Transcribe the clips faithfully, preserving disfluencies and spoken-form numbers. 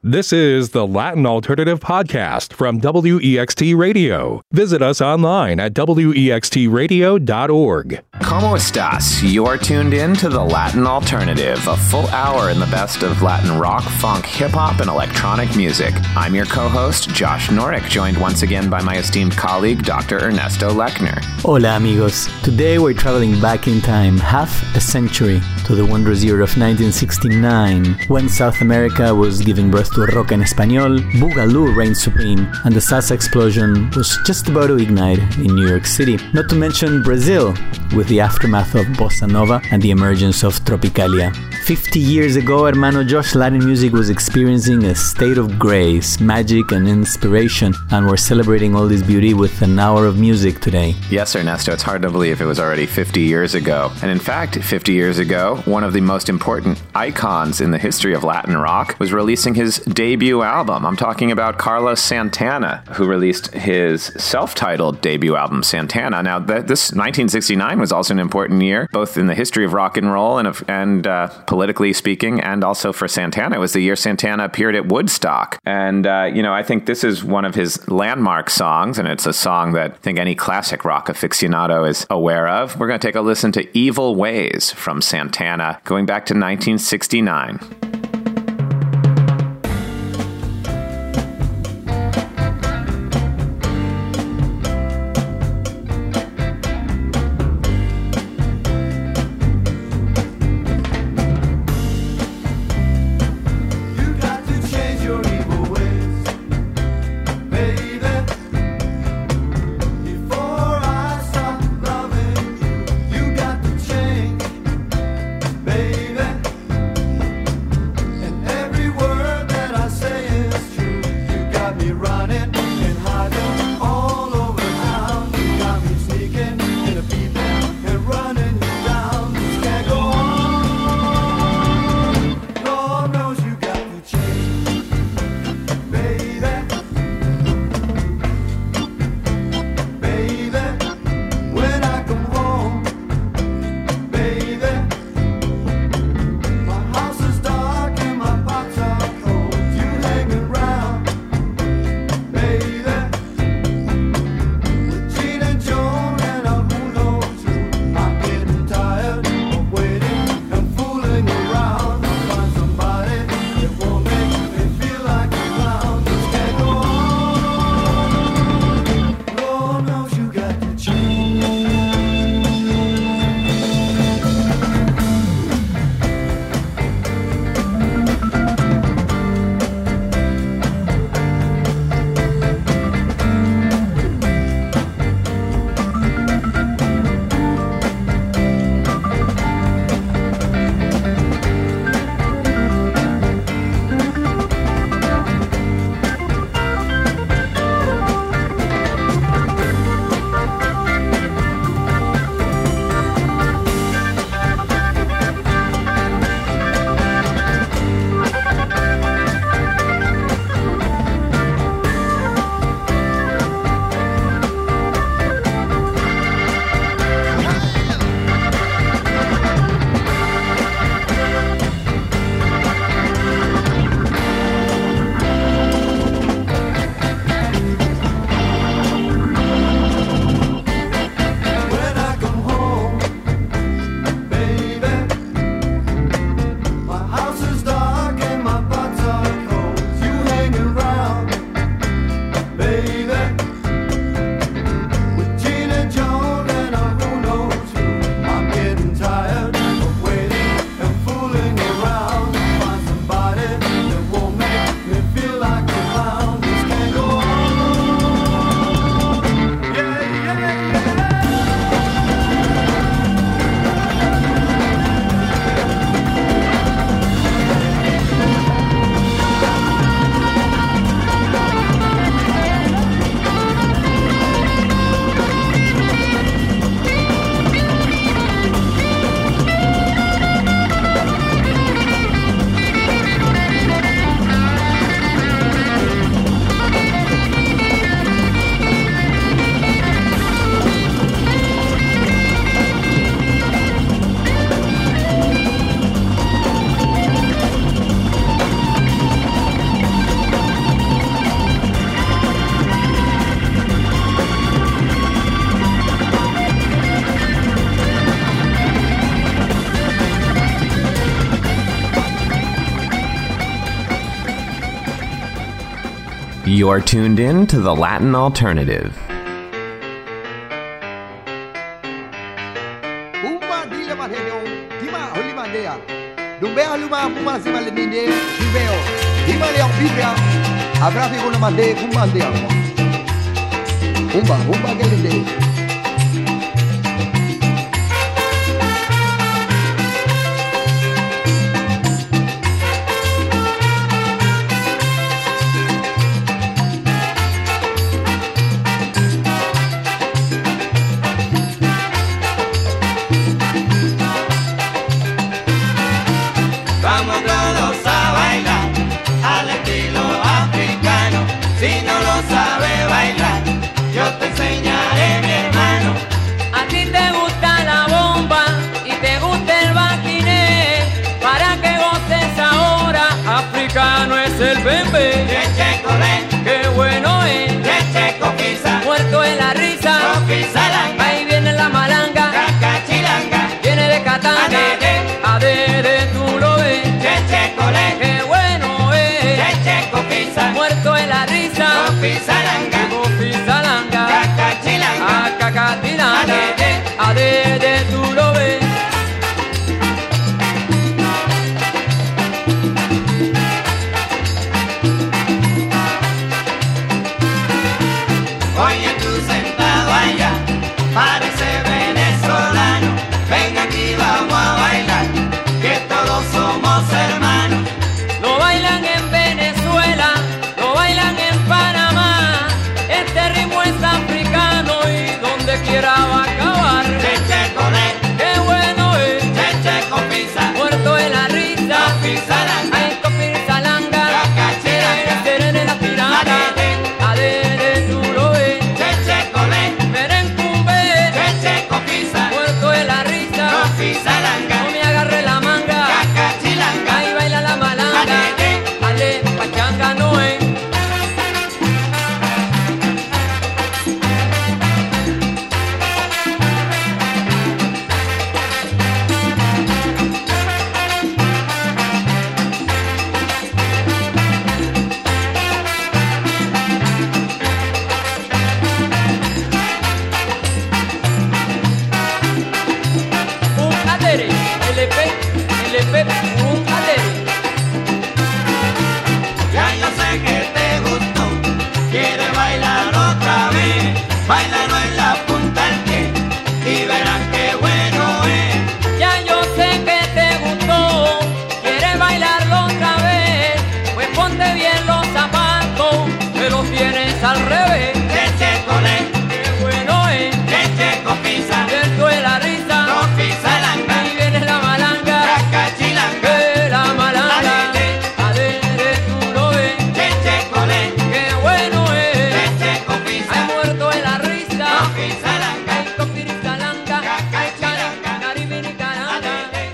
This is the Latin Alternative Podcast from W E X T Radio. Visit us online at W E X T radio dot org. ¿Cómo estás? You're tuned in to the Latin Alternative, a full hour in the best of Latin rock, funk, hip-hop, and electronic music. I'm your co-host, Josh Norick, joined once again by my esteemed colleague, Doctor Ernesto Lechner. Hola, amigos. Today we're traveling back in time half a century to the wondrous year of nineteen sixty-nine, when South America was giving birth to rock en español, Boogaloo reigned supreme, and the salsa explosion was just about to ignite in New York City. Not to mention Brazil, with the aftermath of Bossa Nova and the emergence of Tropicalia. Fifty years ago, Hermano Josh, Latin music was experiencing a state of grace, magic, and inspiration, and we're celebrating all this beauty with an hour of music today. Yes, Ernesto, it's hard to believe it was already fifty years ago. And in fact, fifty years ago, one of the most important icons in the history of Latin rock was releasing his debut album. I'm talking about Carlos Santana, who released his self-titled debut album, Santana. Now, th- this nineteen sixty-nine was also an important year, both in the history of rock and roll and, of, and uh, politically speaking, and also for Santana. It was the year Santana appeared at Woodstock. And, uh, you know, I think this is one of his landmark songs, and it's a song that I think any classic rock aficionado is aware of. We're going to take a listen to Evil Ways from Santana, going back to nineteen sixty-nine. Baby, You're tuned in to the Latin Alternative. El bembe, Cheche colé, qué bueno es, cheche coquisa, muerto en la risa, coquisa langa, ahí viene la malanga, cacachilanga, viene de Catán, adede, adede tú lo ves, cheche colé, qué bueno es, cheche coquisa, muerto en la risa, coquisa langa, coquisa langa, cacachilanga, cacatilanga, adede, adede tú lo ves. Oye tú sentado allá, parece venezolano, ven aquí vamos a bailar, que todos somos hermanos. Lo bailan en Venezuela, lo bailan en Panamá, este ritmo es africano y donde quiera va a acabar. Cheche colé, Qué bueno es, cheche coquisa, muerto en la risa, coquisa langa, ay copirsa langa, cacachilanga, serene la pirata, adede, adede tú lo ves, cheche colé, merencumbe, cheche coquisa, muerto en la risa, coquisa langa, no me agarre la manga, cacachilanga, ahí baila la malanga, adede, ale, pachanga no es. Un adere, L P, L P, un adere. ya yo sé que te gustó, quieres bailar otra vez, bailalo en la punta del pie, y verán qué bueno es. Ya yo sé que te gustó, quieres bailarlo otra vez, pues ponte bien los zapatos, que los tienes al revés. Cheche colé, Qué bueno es, cheche coquisa, dentro de la risa, coquisa langa, ahí viene la malanga, cacachilanga, que la malanga, adede, adere tú lo ves. cheche colé, Qué bueno es, cheche hay coquisa, muerto en la risa, coquisa langa, ay copirita langa, cacachilanga, caribinicaranga,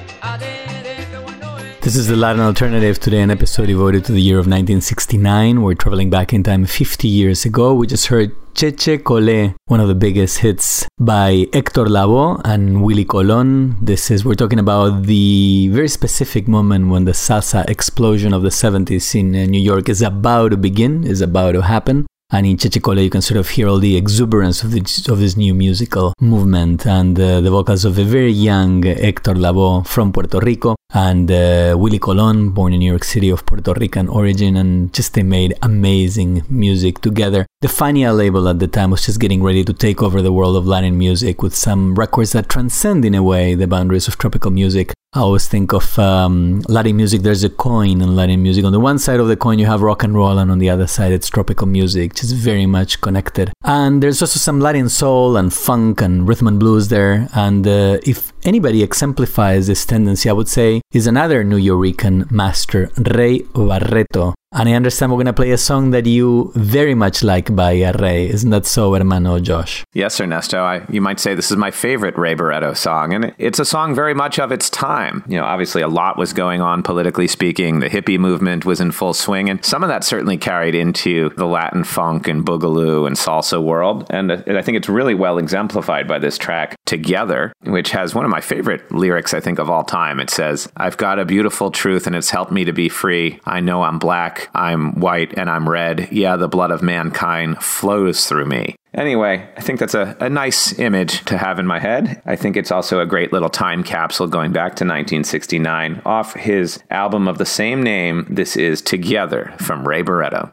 adere, qué bueno es. This is the Latin Alternative, today an episode devoted to the year of nineteen sixty-nine. We're traveling back in time fifty years ago. We just heard Cheche Colé, one of the biggest hits by Héctor Lavoe and Willie Colón. This is, we're talking about the very specific moment when the salsa explosion of the seventies in uh, New York is about to begin, is about to happen. And in Cheche Colé, you can sort of hear all the exuberance of this, of this new musical movement and uh, the vocals of a very young Héctor Lavoe from Puerto Rico and uh, Willie Colón, born in New York City of Puerto Rican origin, and just they made amazing music together. The Fania label at the time was just getting ready to take over the world of Latin music with some records that transcend in a way the boundaries of tropical music. I always think of um, Latin music, there's a coin in Latin music. On the one side of the coin you have rock and roll, and on the other side it's tropical music, just very much connected. And there's also some Latin soul and funk and rhythm and blues there. And uh, if anybody exemplifies this tendency, I would say is another New Yorican master, Ray Barretto. And I understand we're going to play a song that you very much like by Ray. Isn't that so, hermano Josh? Yes, Ernesto. I, you might say this is my favorite Ray Barretto song, and it's a song very much of its time. You know, obviously a lot was going on politically speaking. The hippie movement was in full swing, and some of that certainly carried into the Latin funk and boogaloo and salsa world. And I think it's really well exemplified by this track, Together, which has one of my favorite lyrics, I think, of all time. It says, "I've got a beautiful truth, and it's helped me to be free. I know I'm black. rock. I'm white and I'm red. Yeah, the blood of mankind flows through me. Anyway, I think that's a, a nice image to have in my head. I think it's also a great little time capsule going back to nineteen sixty-nine. Off his album of the same name, this is Together from Ray Barretto.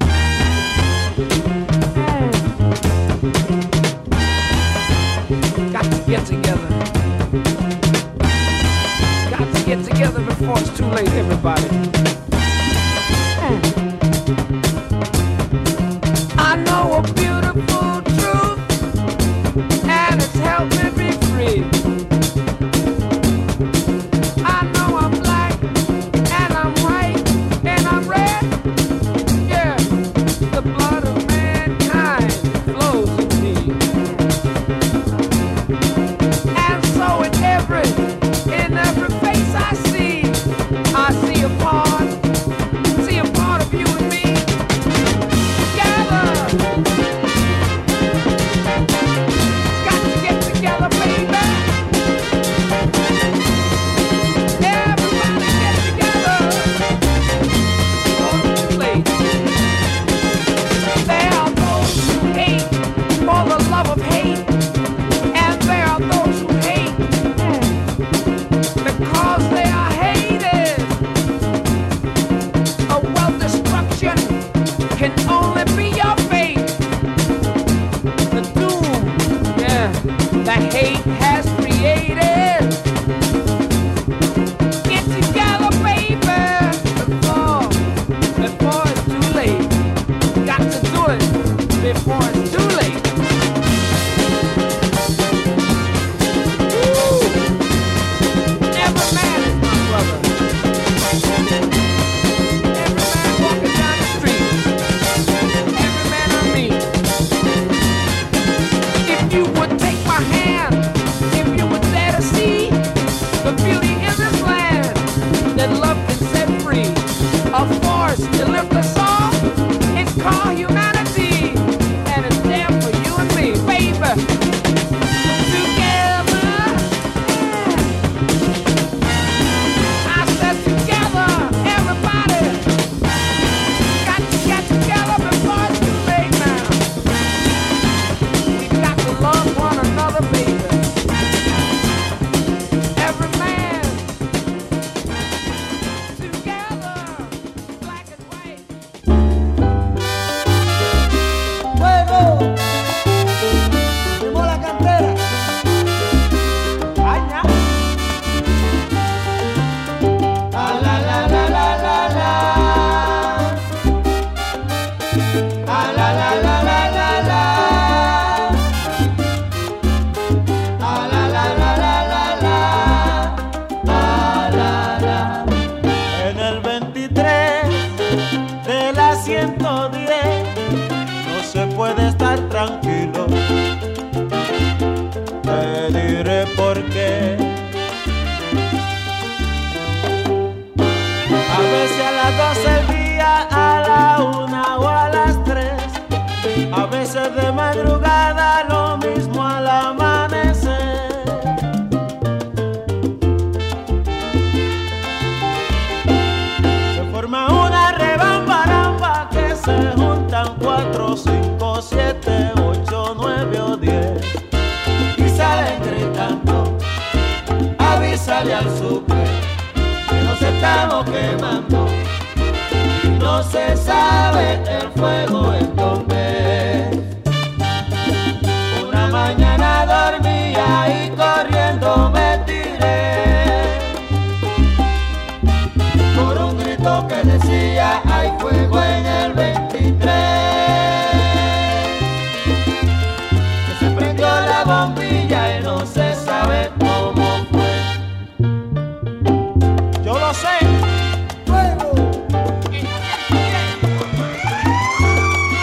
Got to get together. Got to get together before it's too late, everybody. I know a beautiful truth, and it's helped me be free. I know I'm black, and I'm white, and I'm red. Yeah, the blood of mankind flows in me. And so in every, in every face I see, I see a part, see a part of you and me. Together, got to get together, baby. Everybody get together. Don't be late. There are those who hate for the love of hate, and there are those who hate because they are hated. A well destruction can only be your fate. The doom, yeah, that hate has created. Get together, baby, before, before it's too late. Got to do it before it's too late. Woo! Every man is my brother. Every man walking down the street. Every man I meet. If you would take my hand, if you would dare to see the beauty in this land that love can set free, a force to lift us all, it's called humanity, and it's there for you and me, baby. Together, I said together, everybody, got to get together before it's too late now. We got to love one another, baby. Every man, together, black and white. Fuego, quemó la cantera. Ay, ya. Ah, la, la, la, la, la, la. Ah, la, la, la, la, la, la. Ah, la, la, la, la, la, la. Ah, la, la. En el veintitrés de la ciento diez no se puede estar tranquilo. Te diré por qué. A veces a las doce del día, a la una o a las tres. A veces de madrugada, lo mismo al amanecer. Se forma una rebambaramba que se juntan cuatro, cinco, siete, ocho, nueve o diez y salen gritando. Avísale al super que nos estamos quemando y no se sabe el fuego en dónde. Una mañana dormía y corriendo me tiré por un grito que decía hay fuego en el veintitrés. Que se prendió la bombilla y no se sabe cómo fue. Yo lo sé. Fuego.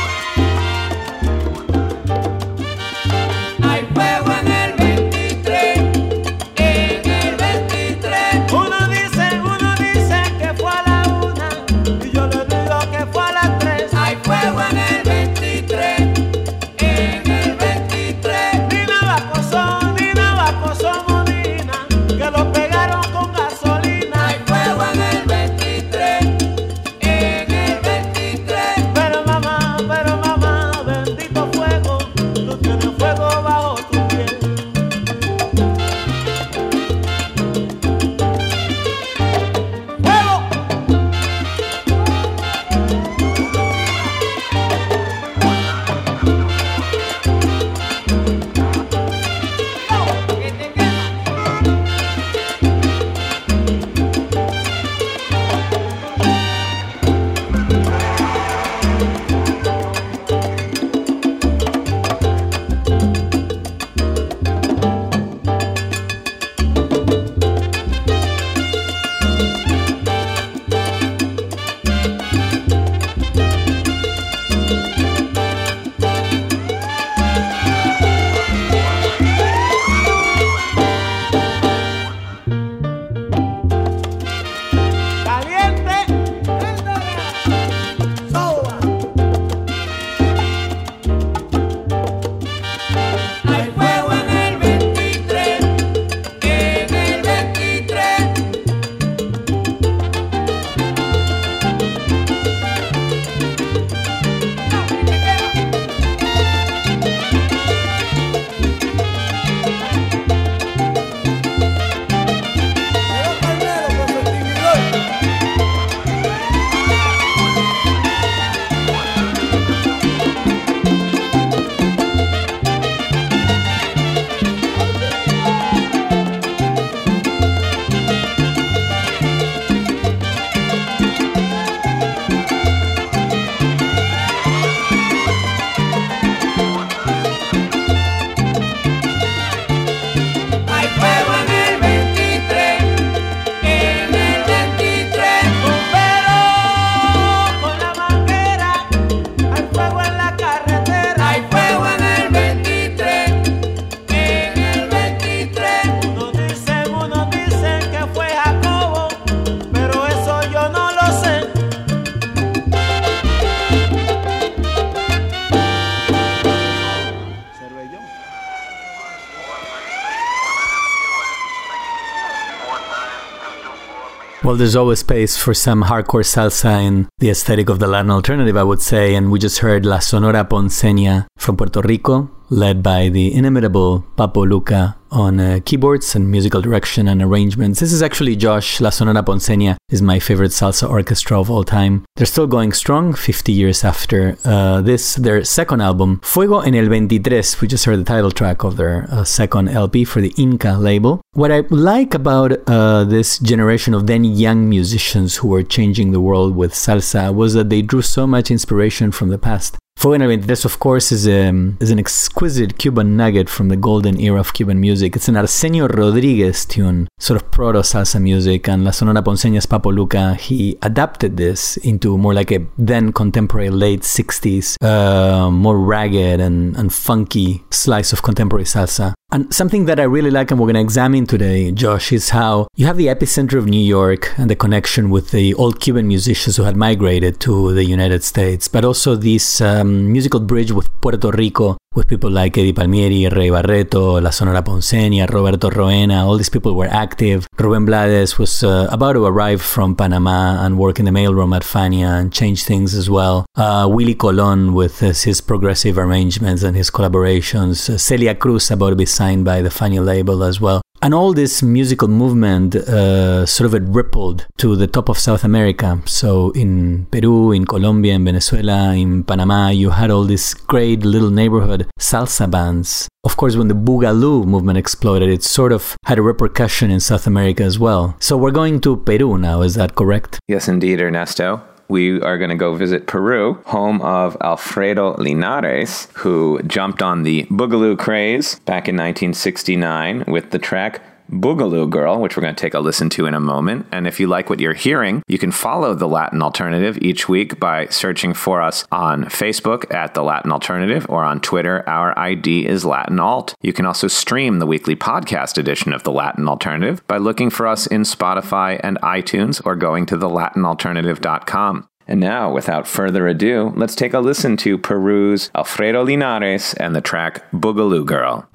Well, there's always space for some hardcore salsa in the aesthetic of the Latin alternative, I would say. And we just heard La Sonora Ponceña from Puerto Rico, led by the inimitable Papo Luca on uh, keyboards and musical direction and arrangements. This is actually Josh. La Sonora Ponceña is my favorite salsa orchestra of all time. They're still going strong fifty years after uh, this, their second album, Fuego en el veintitrés. We just heard the title track of their uh, second L P for the Inca label. What I like about uh, this generation of then young musicians who were changing the world with salsa was that they drew so much inspiration from the past. Fuego en el veintitrés, of course, is, a, is an exquisite Cuban nugget from the golden era of Cuban music. It's an Arsenio Rodriguez tune, sort of proto-salsa music, and La Sonora Ponceña's Papo Luca, he adapted this into more like a then contemporary late sixties, uh, more ragged and, and funky slice of contemporary salsa. And something that I really like and we're going to examine today, Josh, is how you have the epicenter of New York and the connection with the old Cuban musicians who had migrated to the United States, but also this um, musical bridge with Puerto Rico, with people like Eddie Palmieri, Rey Barreto, La Sonora Ponceña, Roberto Roena. All these people were active. Rubén Blades was uh, about to arrive from Panama and work in the mailroom at Fania and change things as well. Uh, Willie Colon with uh, his progressive arrangements and his collaborations. Uh, Celia Cruz about to be signed by the Fania label as well. And all this musical movement uh, sort of it rippled to the top of South America. So in Peru, in Colombia, in Venezuela, in Panama, you had all these great little neighborhood salsa bands. Of course, when the Boogaloo movement exploded, it sort of had a repercussion in South America as well. So we're going to Peru now, is that correct? Yes, indeed, Ernesto. We are going to go visit Peru, home of Alfredo Linares, who jumped on the Boogaloo craze back in nineteen sixty-nine with the track Boogaloo Girl, which we're going to take a listen to in a moment. And if you like what you're hearing, you can follow The Latin Alternative each week by searching for us on Facebook at The Latin Alternative or on Twitter. Our I D is Latin Alt. You can also stream the weekly podcast edition of The Latin Alternative by looking for us in Spotify and iTunes or going to the latin alternative dot com. And now, without further ado, let's take a listen to Peru's Alfredo Linares and the track Boogaloo Girl.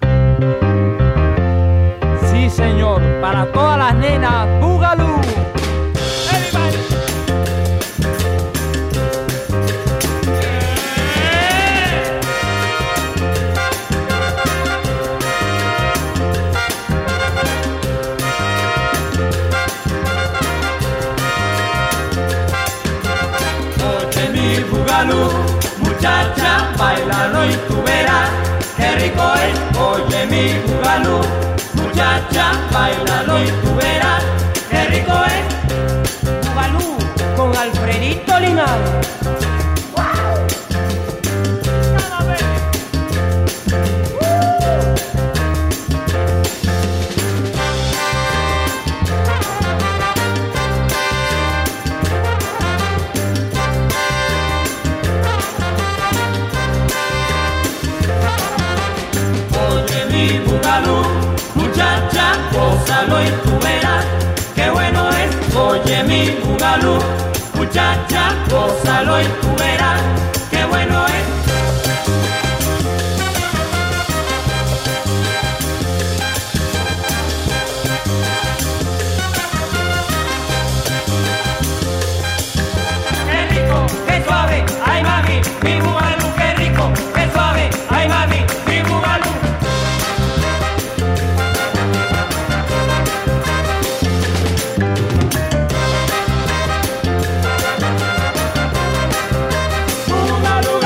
Sí, señor, para todas las nenas, Boogaloo. Everybody. Oye mi Boogaloo, muchacha, bailalo y tú verás qué rico es. Oye mi Boogaloo, muchacha, bailalo y tú verás qué rico es. Boogaloo con Alfredito Linares. ¡Wow! Nada, baby. Oye mi Boogaloo, muchacha, gózalo y tú verás qué bueno es. Oye mi Boogaloo, muchacha, gózalo y tú verás qué bueno es. Qué rico, qué suave, ay mami, mi Boogaloo, qué rico, qué suave, ay mami, mi Boogaloo. Boogaloo.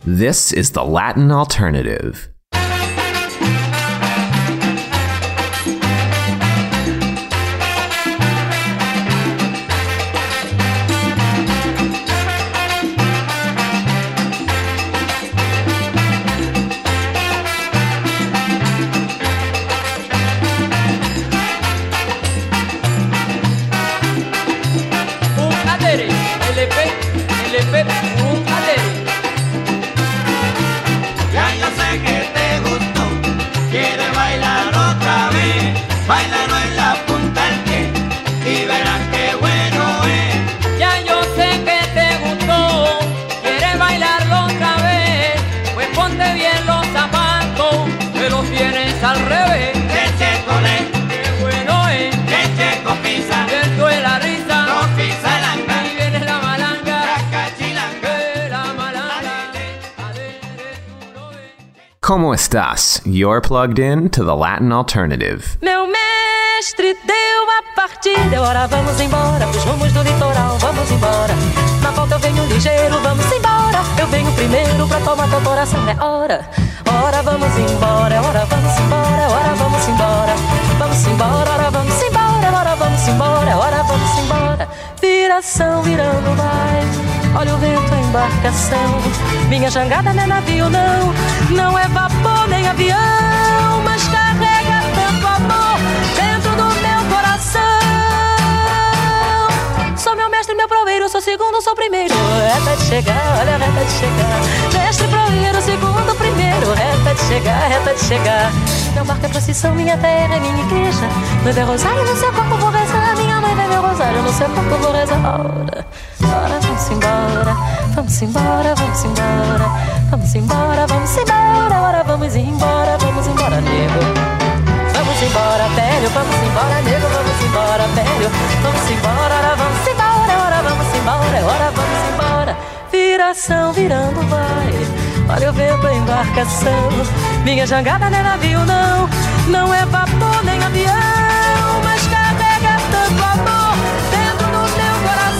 This is the Latin Alternative. Báilalo en la punta del pie y verán qué bueno es. Ya yo sé que te gustó, quieres bailarlo otra vez. Pues ponte bien los zapatos, que los tienes al revés. Leche colé, Qué bueno es, leche con pizza, esto es la risa. con pizza langa, Y viene la malanga, racachilanga. que la malanga. Adere, tú lo ves. ¿Cómo estás? You're plugged in to the Latin Alternative. Meu mestre deu a partida, ora vamos embora, pros rumos do litoral, vamos embora. Na volta eu venho ligeiro, vamos embora. Eu venho primeiro pra tomar teu coração, é hora. Ora vamos embora, ora vamos embora, ora vamos embora. Vamos embora, ora vamos embora, ora vamos embora, ora vamos embora. Viração virando vai, olha o vento, a embarcação. Minha jangada não é navio não, não é vapor nem avião, mas carrega tanto amor dentro do meu coração. Sou meu mestre, meu proeiro, sou segundo, sou primeiro. Reta de chegar, olha a reta de chegar. Mestre, proeiro, segundo, primeiro. Reta de chegar, reta de chegar. Meu barco é procissão, minha terra é minha igreja. Meu é rosário, no seu corpo vou rezar. Minha mãe vai meu rosário, no seu corpo vou rezar. Ora, ora, vamos embora, vamos embora, vamos embora. Vamos embora, vamos embora, ora vamos embora, vamos embora, nego. Vamos embora, velho, vamos embora, nego, vamos embora, velho. Vamos embora, ora vamos embora, ora vamos embora, ora vamos embora. Viração virando vai, olha o vento, a embarcação. Minha jangada não é navio não, não é vapor nem avião, mas carrega tanto amor dentro do meu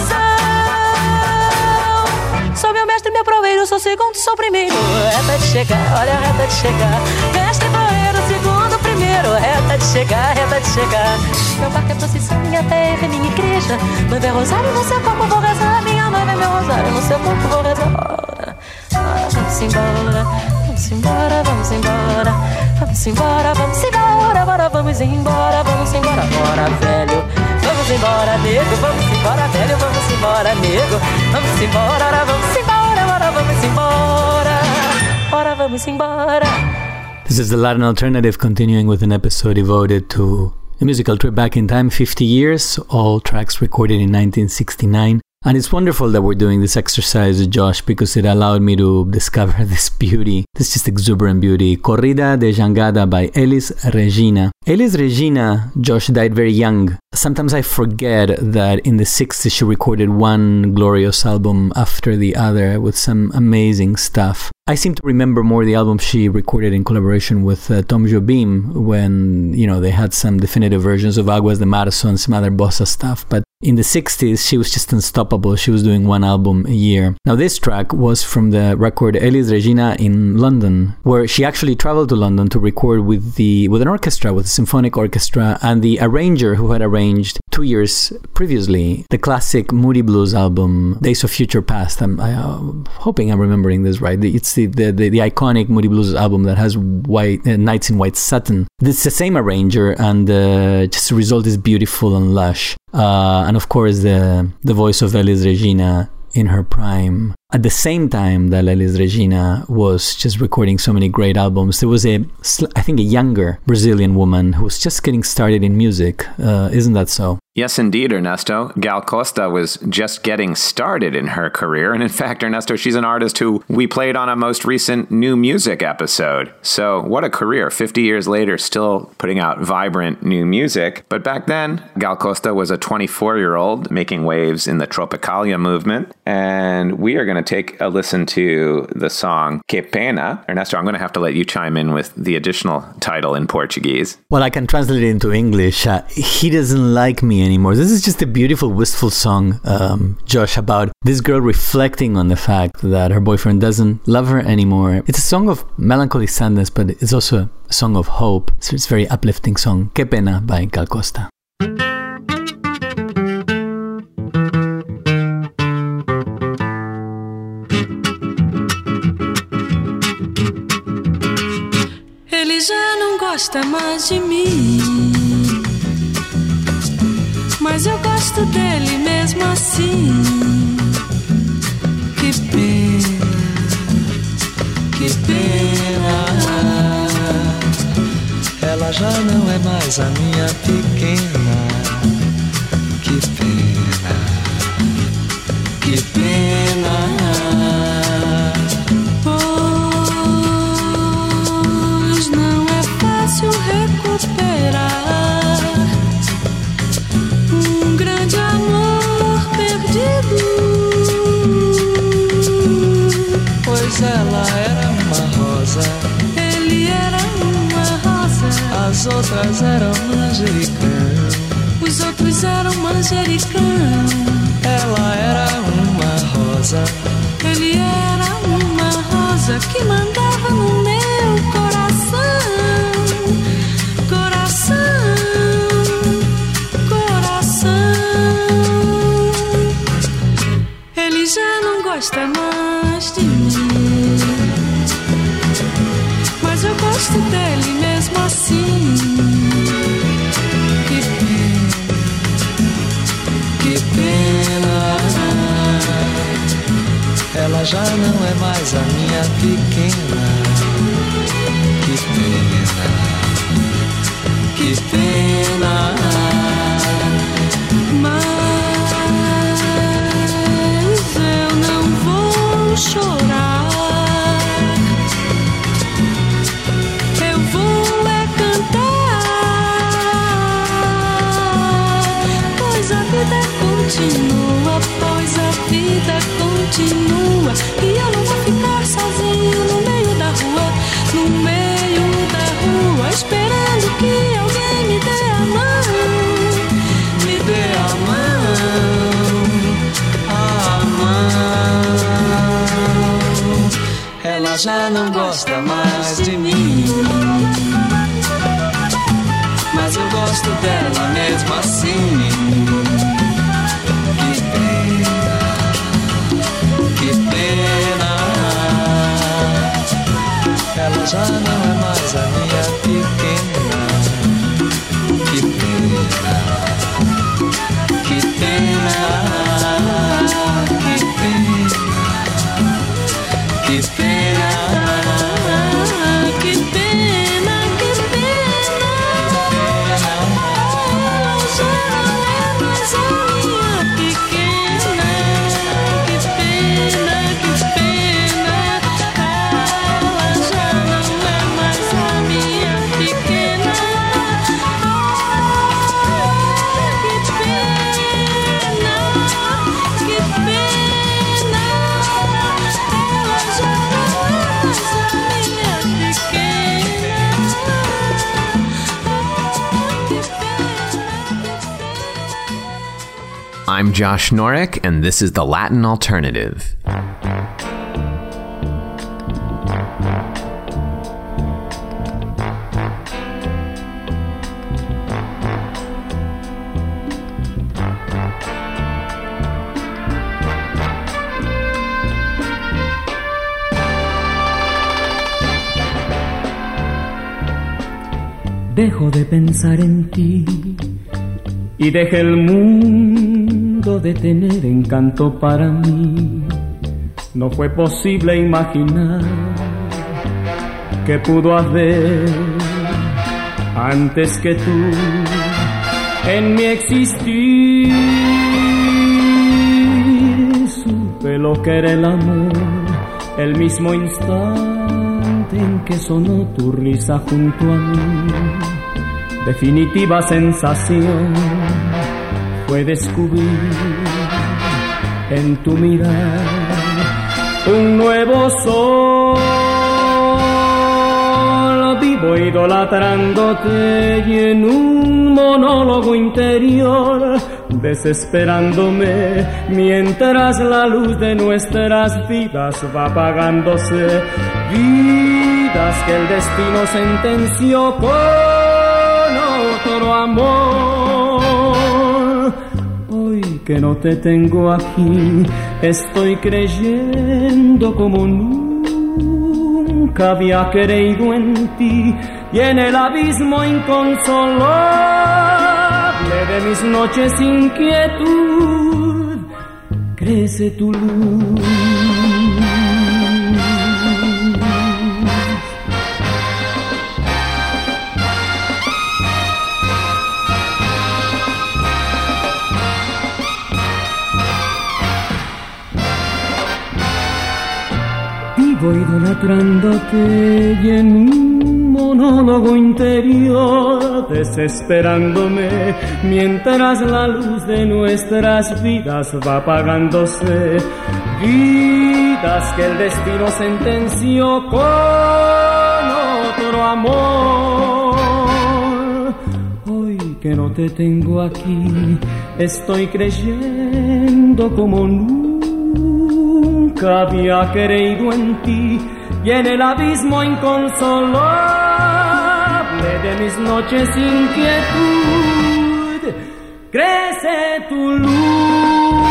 coração. Sou meu mestre, meu proeiro, sou segundo, sou primeiro. Reta de chegar, olha a reta de chegar. Mestre, proeiro, segundo, primeiro. Reta de chegar, reta de chegar. Meu barco é procissão, minha terra é minha igreja. Mãe vai rosário, no seu corpo vou rezar. Minha mãe vai meu rosário, no seu corpo vou rezar. Ora, ora, vamos embora, vamos embora, vamos embora. Vamos embora, vamos embora, agora vamos embora, vamos embora, agora, velho. Vamos embora, nego, vamos embora, velho, vamos embora, nego. Vamos embora, ora vamos embora, agora vamos embora. Ora vamos embora. This is the Latin Alternative, continuing with an episode devoted to a musical trip back in time, fifty years, all tracks recorded in nineteen sixty-nine. And it's wonderful that we're doing this exercise, Josh, because it allowed me to discover this beauty, this just exuberant beauty. Corrida de Jangada by Elis Regina. Elis Regina, Josh, died very young. Sometimes I forget that in the sixties she recorded one glorious album after the other with some amazing stuff. I seem to remember more the albums she recorded in collaboration with uh, Tom Jobim when, you know, they had some definitive versions of Aguas de Marzo and some other bossa stuff. But in the sixties, she was just unstoppable. She was doing one album a year. Now, this track was from the record Elis Regina in London, where she actually traveled to London to record with the with an orchestra, with a symphonic orchestra, and the arranger who had arranged two years previously the classic Moody Blues album, Days of Future Past. I'm, I, I'm hoping I'm remembering this right. It's the, the, the, the iconic Moody Blues album that has white uh, Nights in White Satin. It's the same arranger, and uh, just the result is beautiful and lush. Uh, and of course, the the voice of Elis Regina in her prime. At the same time that Elis Regina was just recording so many great albums, there was a, I think, a younger Brazilian woman who was just getting started in music. Uh, isn't that so? Yes, indeed, Ernesto. Gal Costa was just getting started in her career. And in fact, Ernesto, she's an artist who we played on a most recent new music episode. So what a career. fifty years later, still putting out vibrant new music. But back then, Gal Costa was a twenty-four-year-old making waves in the Tropicalia movement. And we are going to take a listen to the song Que Pena. Ernesto, I'm going to have to let you chime in with the additional title in Portuguese. Well, I can translate it into English. Uh, he doesn't like me anymore. This is just a beautiful, wistful song, um, Josh, about this girl reflecting on the fact that her boyfriend doesn't love her anymore. It's a song of melancholy sadness, but it's also a song of hope. So it's a very uplifting song. Que Pena by Gal Costa. Ele já não gosta mais de mim, mas eu gosto dele mesmo assim. Que pena, que pena. Ela já não é mais a minha pequena. Que pena, que pena. Pois não é fácil recuperar um grande amor perdido. Pois ela era uma rosa, Ele era uma rosa, as outras eram manjericão. os outros eram manjericão. Ela era uma rosa, Ele era uma rosa que mandava no meu coração, coração, coração. Ele já não gosta mais de mim, mas eu gosto dele mesmo assim. Que pena, que pena. Ela já não é mais a minha pequena. Que pena, que pena. mas eu não vou chorar. Eu vou é cantar, pois a vida continua, pois a vida continua, e eu não vou ficar sozinho no meio da rua, no meio da rua, esperando que alguém me dê a mão, me dê a mão, a mão. Ela já não gosta mais de mim, mas eu gosto dela mesmo assim. Que pena, que pena. Ela já não é mais a minha pequena. Que pena, que pena, que pena, que pena, Que pena, que pena. Ela já não é mais a minha pequena. Que pena, que pena. Ela já não é mais a minha pequena. Que pena, que pena. Ela já não é mais a minha pequena. Que pena. I'm Josh Norek, and this is the Latin Alternative. Dejo de pensar en ti y deje el mundo de tener encanto para mí. No fue posible imaginar que pudo haber antes que tú en mi existir. Supe lo que era el amor el mismo instante en que sonó tu risa junto a mí. Definitiva sensación fue descubrir en tu mirar un nuevo sol. Vivo idolatrándote y en un monólogo interior, desesperándome, mientras la luz de nuestras vidas va apagándose. Vidas que el destino sentenció con otro amor. Hoy que no te tengo aquí, estoy creyendo como nunca había creído en ti, y en el abismo inconsolable de mis noches inquietud crece tu luz. Vivo idolatrándote y en un monólogo interior, desesperándome, mientras la luz de nuestras vidas va apagándose. Vidas que el destino sentenció con otro amor. Hoy que no te tengo aquí, estoy creyendo como nunca Nunca había creído en ti, y en el abismo inconsolable de mis noches inquietud crece tu luz.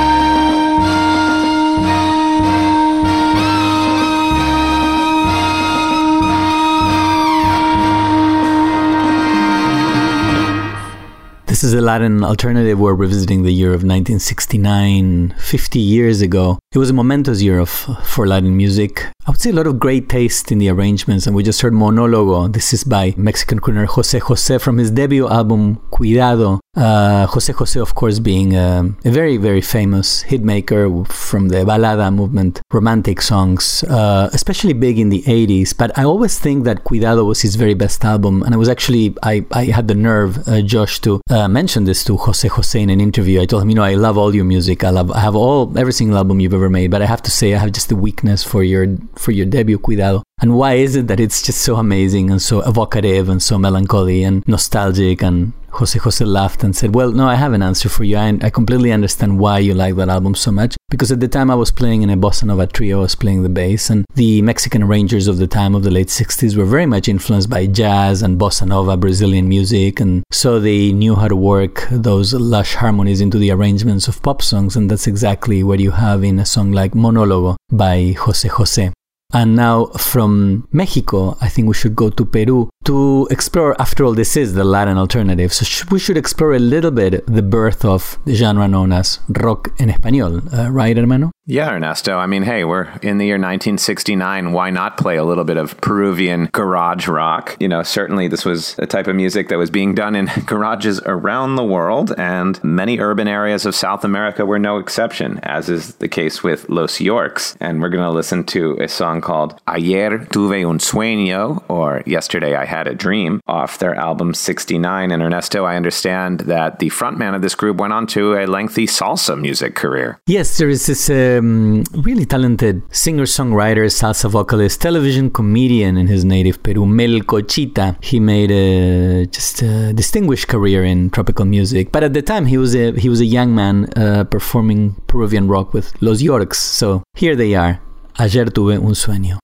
This is a Latin alternative. We're revisiting the year of nineteen sixty-nine, fifty years ago. It was a momentous year of, for Latin music. I would say a lot of great taste in the arrangements, and we just heard Monólogo. This is by Mexican crooner José José from his debut album, Cuidado. Uh, José José, of course, being a, a very, very famous hitmaker from the balada movement, romantic songs, uh, especially big in the eighties. But I always think that Cuidado was his very best album, and I was actually, I, I had the nerve, uh, Josh, to uh, mention this to José José in an interview. I told him, you know, I love all your music. I love, I have all, every single album you've ever made, but I have to say I have just a weakness for your, for your debut, Cuidado. And why is it that it's just so amazing and so evocative and so melancholy and nostalgic? And José José laughed and said, well, no, I have an answer for you. I, I completely understand why you like that album so much. Because at the time I was playing in a bossa nova trio, I was playing the bass, and the Mexican arrangers of the time of the late sixties were very much influenced by jazz and bossa nova, Brazilian music. And so they knew how to work those lush harmonies into the arrangements of pop songs. And that's exactly what you have in a song like Monólogo by José José. And now from Mexico, I think we should go to Peru to explore, after all, this is the Latin alternative. So sh- we should explore a little bit the birth of the genre known as rock en español. Uh, right, hermano? Yeah, Ernesto. I mean, hey, we're in the year nineteen sixty-nine. Why not play a little bit of Peruvian garage rock? You know, certainly this was a type of music that was being done in garages around the world, and many urban areas of South America were no exception, as is the case with Los Yorks. And we're going to listen to a song called Ayer Tuve un Sueño, or Yesterday I Had a Dream, off their album sixty-nine. And Ernesto, I understand that the frontman of this group went on to a lengthy salsa music career. Yes, there is this um, really talented singer-songwriter, salsa vocalist, television comedian in his native Peru, Melcochita. He made a just a distinguished career in tropical music. But at the time, he was a he was a young man uh, performing Peruvian rock with Los Yorks. So here they are. Ayer tuve un sueño.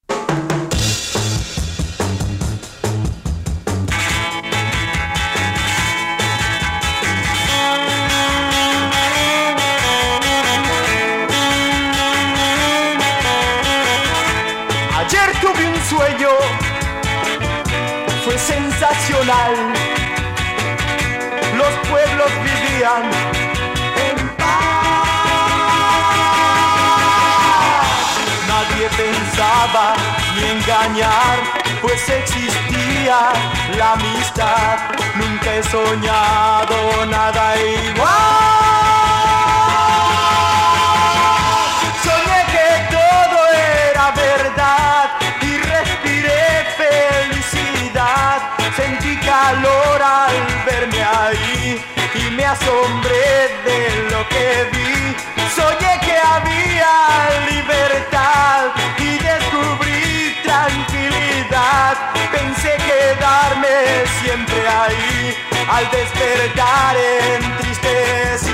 Ayer tuve un sueño, fue sensacional. Los pueblos vivían en paz. Nadie pensaba ni engañar, pues existía la amistad. Nunca he soñado nada igual. Soñé que todo era verdad y respiré felicidad. Sentí calor al verme ahí y me asombré de lo que vi. Soñé que había libertad realidad. Pensé quedarme siempre ahí, al despertar entristecí.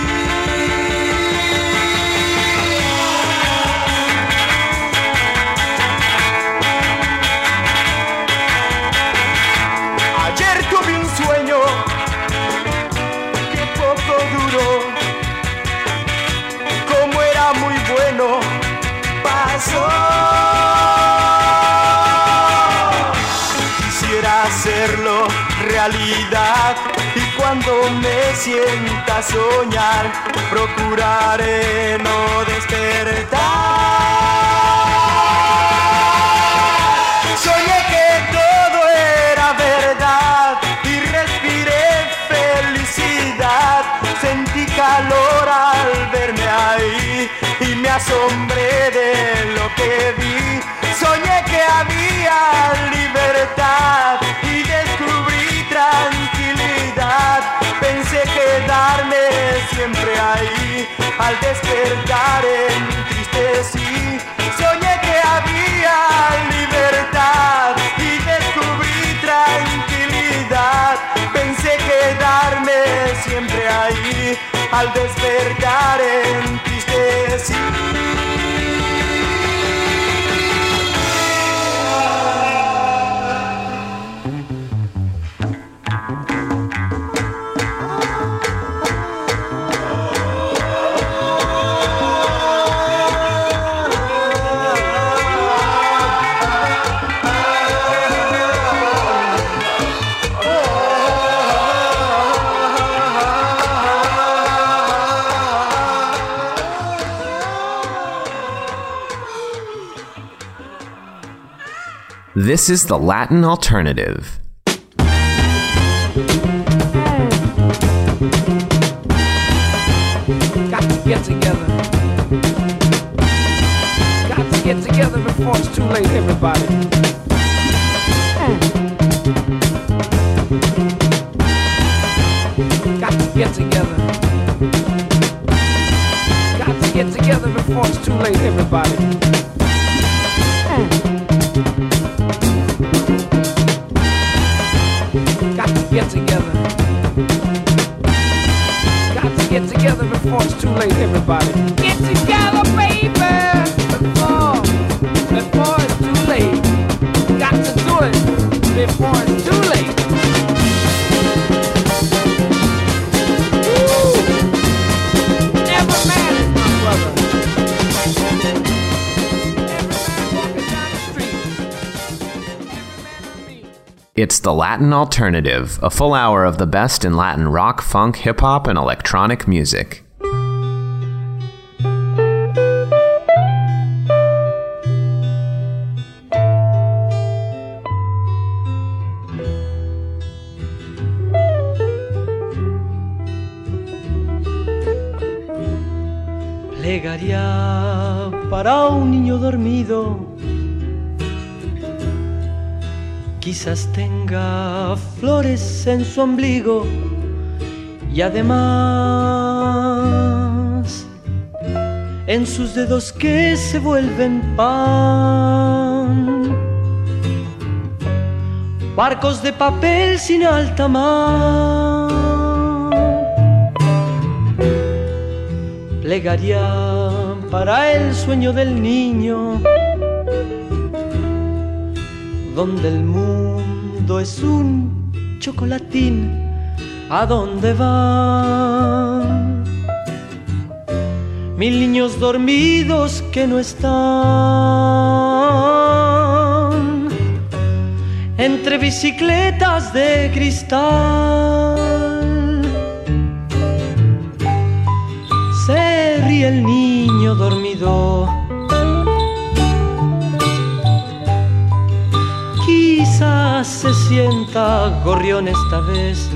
Ayer tuve un sueño que poco duró, como era muy bueno, pasó. Quisiera hacerlo realidad y cuando me sienta a soñar, procuraré no despertar. Soñé que todo era verdad y respiré felicidad. Sentí calor al verme ahí y me asombré de lo que vi. Soñé que había libertad y descubrí tranquilidad. Pensé quedarme siempre ahí, al despertar entristecí. Soñé que había libertad y descubrí tranquilidad. Pensé quedarme siempre ahí, al despertar entristecí. This is the Latin alternative. Got to get together. Got to get together before it's too late, everybody. Got to get together. Got to get together before it's too late, everybody. Got to get together. Got to get together before it's too late, everybody. Get together, baby, before, before it's too late. Got to do it before it's too late. Woo! Every man is my brother. Every man walking down the street. Every man on me. It's the Latin alternative, a full hour of the best in Latin rock, funk, hip-hop, and electronic music. Plegaria para un niño dormido, quizás tenga flores en su ombligo y además en sus dedos que se vuelven pan, barcos de papel sin alta mar. Plegaria para el sueño del niño, donde el mundo es un chocolatín, ¿a dónde van? Mil niños dormidos que no están entre bicicletas de cristal. Se ríe el niño dormido, quizás se sienta gorrión esta vez,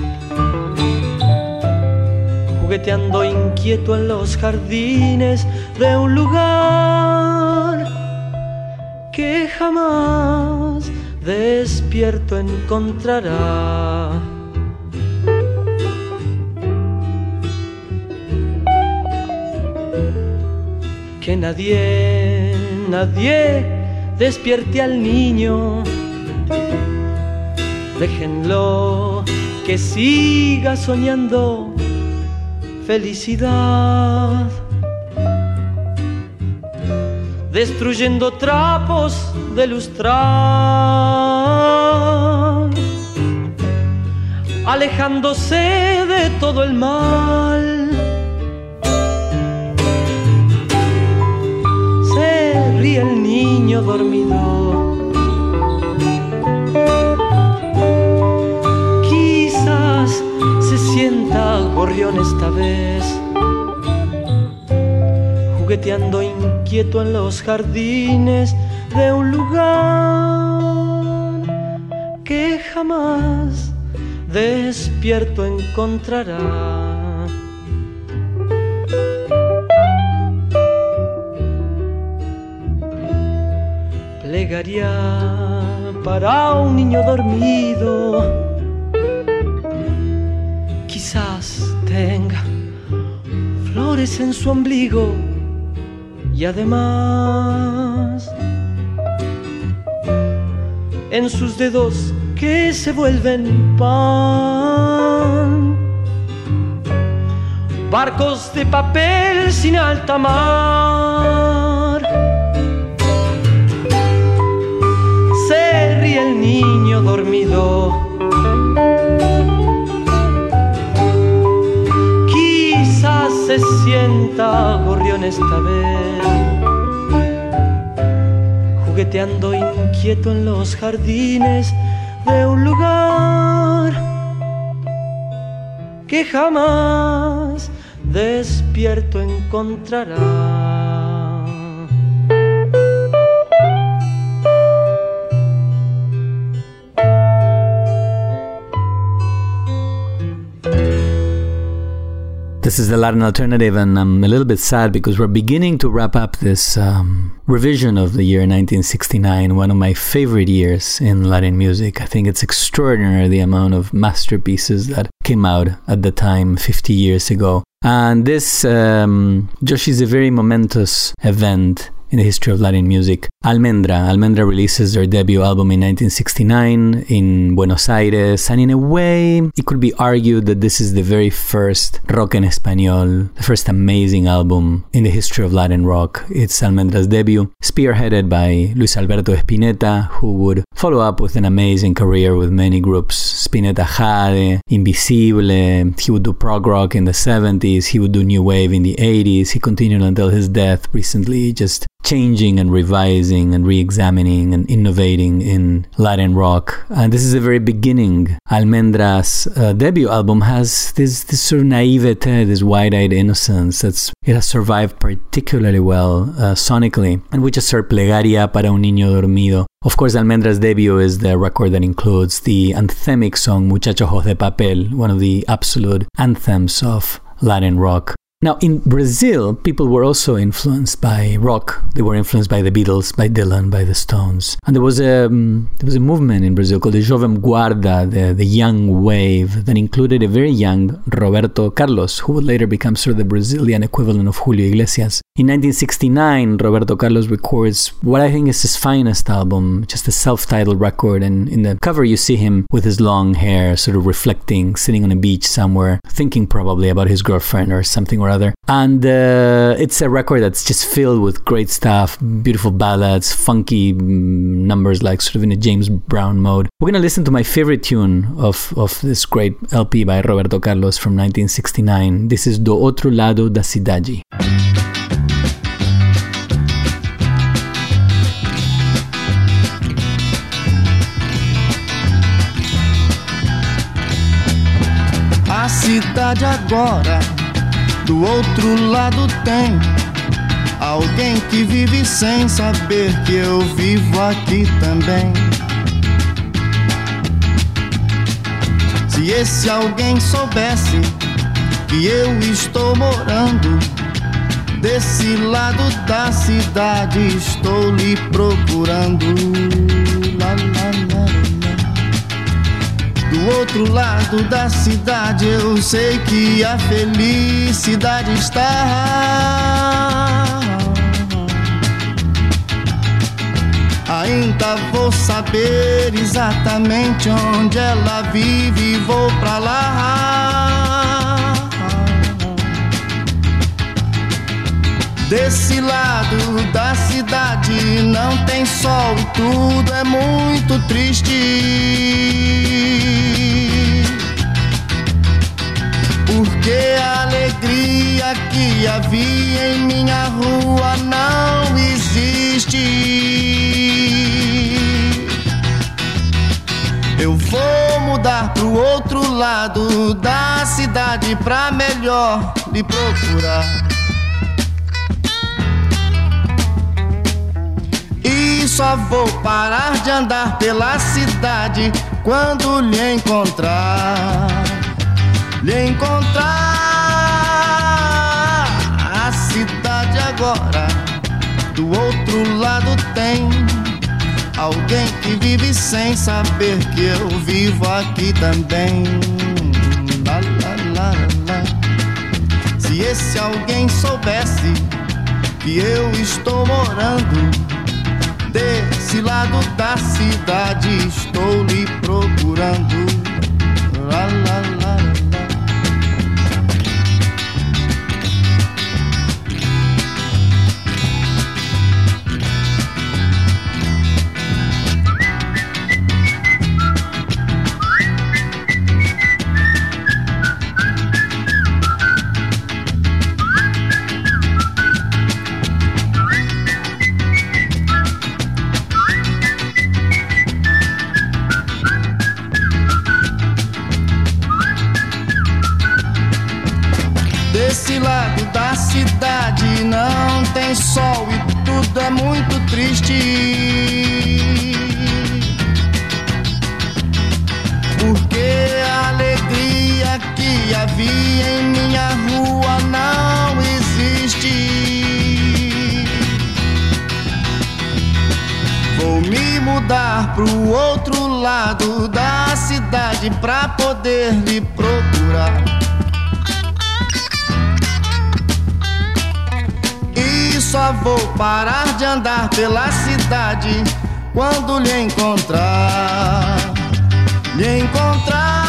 jugueteando inquieto en los jardines de un lugar que jamás despierto encontrará. Que nadie, nadie despierte al niño Déjenlo que siga soñando felicidad, destruyendo trapos de lustrar, alejándose de todo el mal. Se ríe el niño dormido, se sienta gorrión esta vez, jugueteando inquieto en los jardines de un lugar que jamás despierto encontrará. Plegaria para un niño dormido, quizás tenga flores en su ombligo y además en sus dedos que se vuelven pan, barcos de papel sin alta mar. Se ríe el niño dormido, se sienta gorrión esta vez, jugueteando inquieto en los jardines de un lugar que jamás despierto encontrará. This is the Latin Alternative, and I'm a little bit sad because we're beginning to wrap up this um, revision of the year nineteen sixty-nine, one of my favorite years in Latin music. I think it's extraordinary the amount of masterpieces that came out at the time fifty years ago. And this, um, Josh, is a very momentous event in the history of Latin music. Almendra. Almendra releases their debut album in nineteen sixty-nine in Buenos Aires, and in a way, it could be argued that this is the very first rock en español, the first amazing album in the history of Latin rock. It's Almendra's debut, spearheaded by Luis Alberto Spinetta, who would follow up with an amazing career with many groups. Spinetta Jade, Invisible, he would do prog rock in the seventies, he would do new wave in the eighties, he continued until his death recently, just changing and revising and re-examining and innovating in Latin rock. And this is the very beginning. Almendra's uh, debut album has this, this sort of naivete, this wide-eyed innocence. That's, it has survived particularly well uh, sonically. And we just heard Plegaria para un niño dormido. Of course, Almendra's debut is the record that includes the anthemic song Muchachos de Papel, one of the absolute anthems of Latin rock. Now, in Brazil, people were also influenced by rock. They were influenced by the Beatles, by Dylan, by the Stones. And there was a, um, there was a movement in Brazil called the Jovem Guarda, the, the young wave, that included a very young Roberto Carlos, who would later become sort of the Brazilian equivalent of Julio Iglesias. In nineteen sixty-nine, Roberto Carlos records what I think is his finest album, just a self-titled record. And in the cover, you see him with his long hair, sort of reflecting, sitting on a beach somewhere, thinking probably about his girlfriend or something or other. And uh, it's a record that's just filled with great stuff, beautiful ballads, funky numbers, like sort of in a James Brown mode. We're going to listen to my favorite tune of, of this great L P by Roberto Carlos from nineteen sixty-nine. This is Do Outro Lado da Cidade. A cidade agora, do outro lado tem alguém que vive sem saber que eu vivo aqui também. Se esse alguém soubesse que eu estou morando desse lado da cidade, estou lhe procurando. Lá, lá, lá, lá. Do outro lado da cidade eu sei que a felicidade está. Ainda vou saber exatamente onde ela vive e vou pra lá. Desse lado da cidade não tem sol e tudo é muito triste, porque a alegria que havia em minha rua não existe. Eu vou mudar pro outro lado da cidade pra melhor lhe procurar. E só vou parar de andar pela cidade quando lhe encontrar. Lhe encontrar. A cidade agora do outro lado tem alguém que vive sem saber que eu vivo aqui também. Lá, lá, lá, lá. Se esse alguém soubesse que eu estou morando desse lado da cidade, estou lhe procurando. Lá, lá, lá, lá. Desse lado da cidade não tem sol e tudo é muito triste, porque a alegria que havia em minha rua não existe. Vou me mudar pro outro lado da cidade pra poder lhe procurar. Só vou parar de andar pela cidade quando lhe encontrar. Lhe encontrar.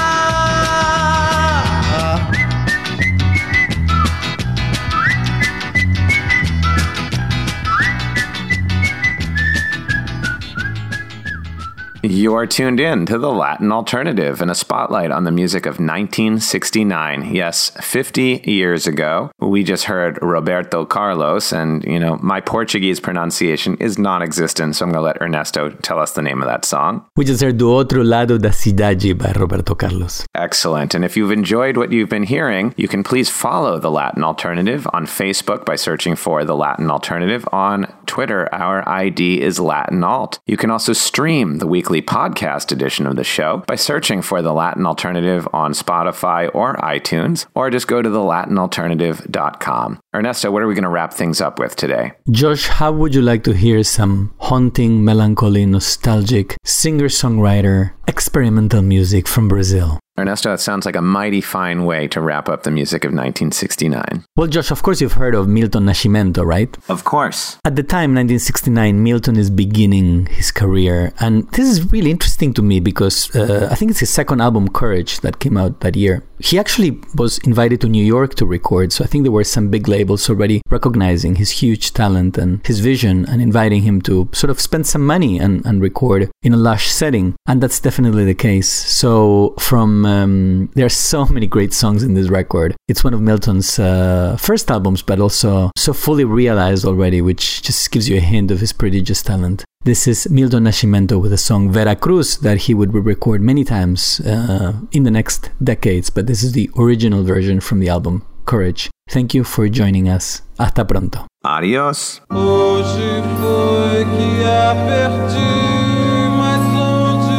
You are tuned in to the Latin Alternative and a spotlight on the music of nineteen sixty-nine. Yes, fifty years ago, we just heard Roberto Carlos, and, you know, my Portuguese pronunciation is non-existent, so I'm going to let Ernesto tell us the name of that song. We just heard Do Outro Lado da Cidade by Roberto Carlos. Excellent. And if you've enjoyed what you've been hearing, you can please follow the Latin Alternative on Facebook by searching for the Latin Alternative. On Twitter, our I D is Latin Alt. You can also stream the weekly podcast edition of the show by searching for The Latin Alternative on Spotify or iTunes, or just go to the latin alternative dot com. Ernesto, what are we going to wrap things up with today? Josh, how would you like to hear some haunting, melancholy, nostalgic, singer-songwriter, experimental music from Brazil? Ernesto, that sounds like a mighty fine way to wrap up the music of nineteen sixty-nine. Well, Josh, of course you've heard of Milton Nascimento, right? Of course. At the time, nineteen sixty-nine, Milton is beginning his career. And this is really interesting to me because uh, I think it's his second album, Courage, that came out that year. He actually was invited to New York to record, so I think there were some big labels already recognizing his huge talent and his vision and inviting him to sort of spend some money and, and record in a lush setting. And that's definitely the case. So from Um, there are so many great songs in this record. It's one of Milton's uh, first albums, but also so fully realized already, which just gives you a hint of his prodigious talent. This is Milton Nascimento with the song Veracruz that he would re-record many times uh, in the next decades, but this is the original version from the album Courage. Thank you for joining us. Hasta pronto. Adiós. Hoje foi que a perdi, mas onde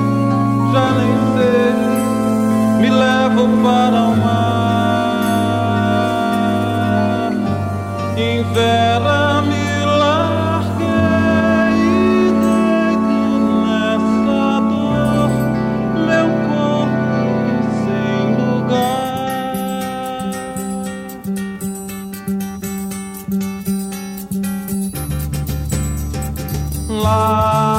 já nem sei. Me levo para o mar, em Vera me larguei e deito nessa dor, meu corpo sem lugar. Lá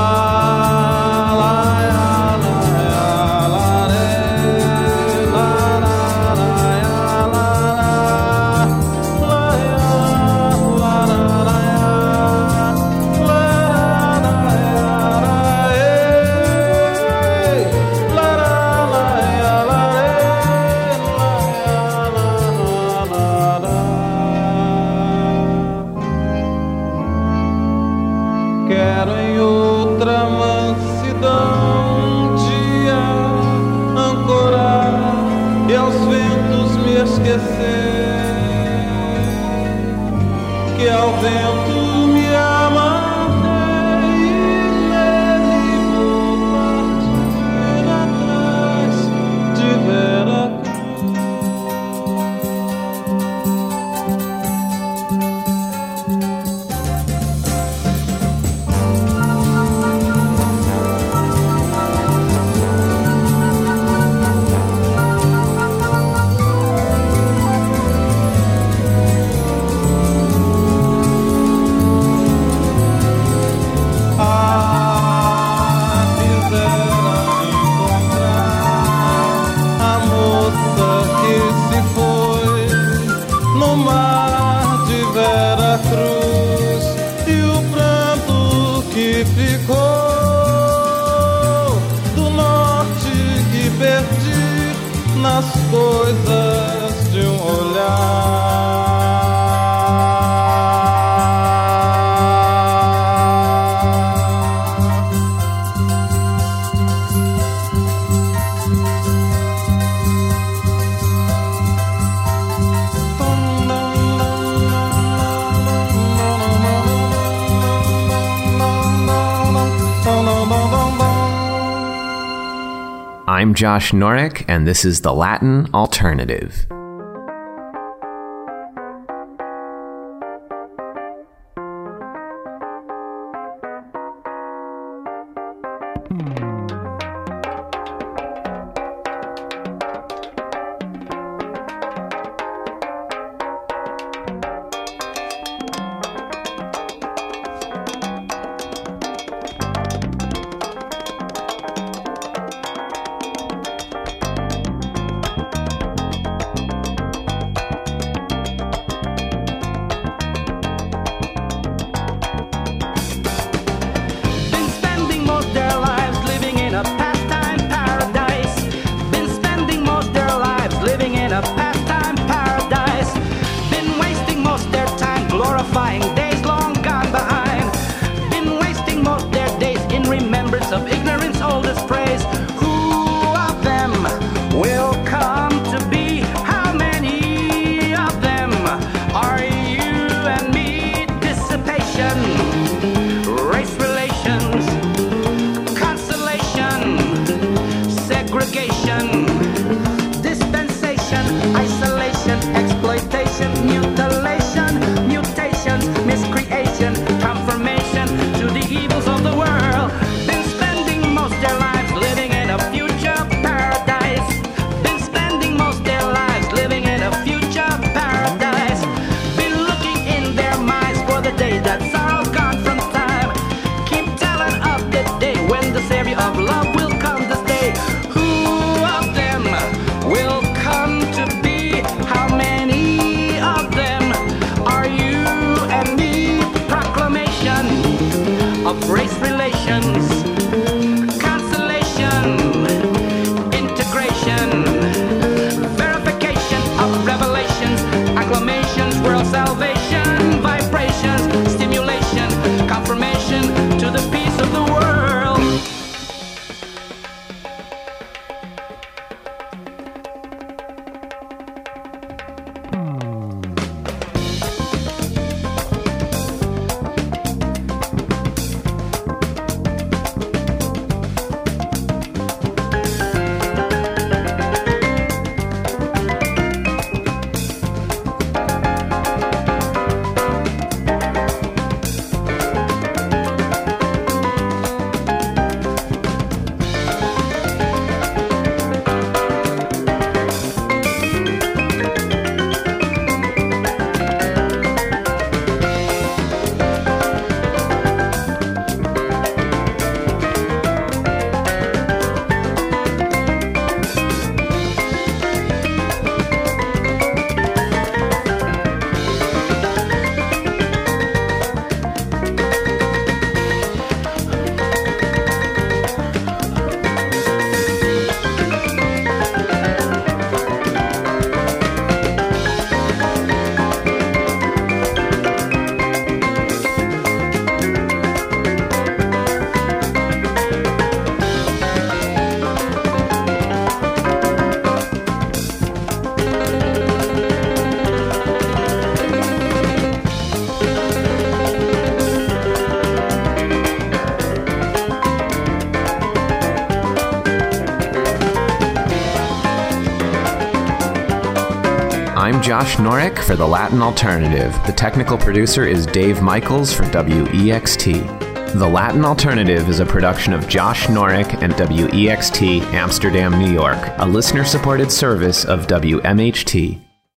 I'm Josh Norek, and this is The Latin Alternative. Living in I'm Josh Norick for The Latin Alternative. The technical producer is Dave Michaels for W E X T. The Latin Alternative is a production of Josh Norick and W E X T Amsterdam, New York, a listener-supported service of W M H T.